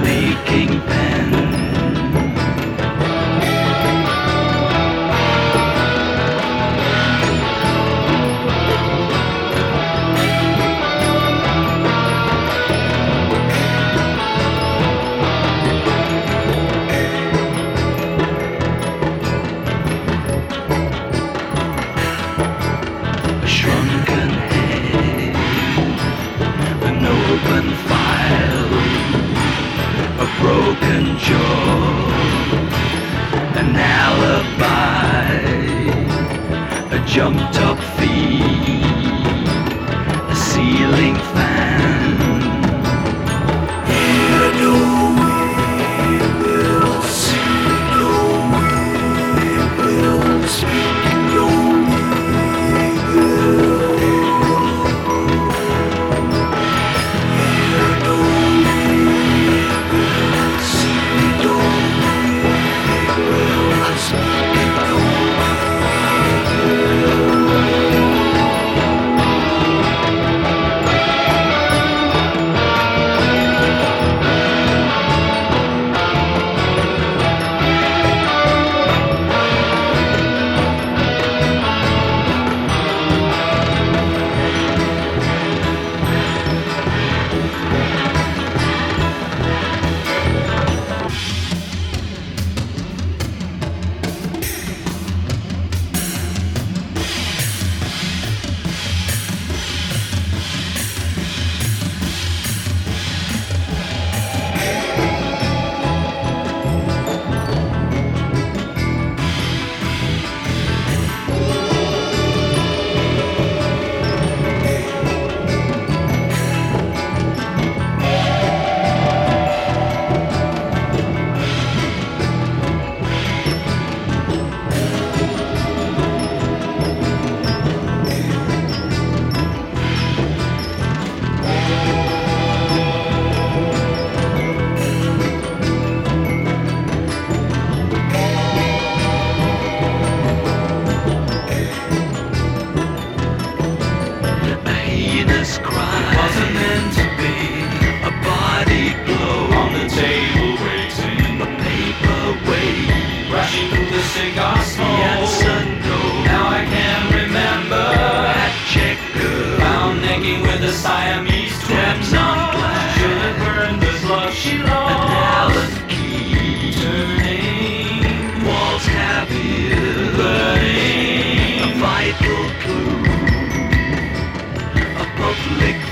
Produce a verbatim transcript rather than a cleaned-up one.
making pen. A shrunken head, an open file, a broken jaw, an alibi, a jumped up feet, a ceiling fan. Here no we will see, no we will speak, no we will. Here no we will see, no we will speak, no we will. A heinous crime. It wasn't meant to be. A body glow On the table waiting, a paperweight. rushing through the cigar The smoke. answer no. Now I can remember. Hat checker. Found naked with a Siamese twin. Steps on glass. Should have burned the glove she An lost. Allen key. Turning, Walls heavy. burning. A vital clue. A public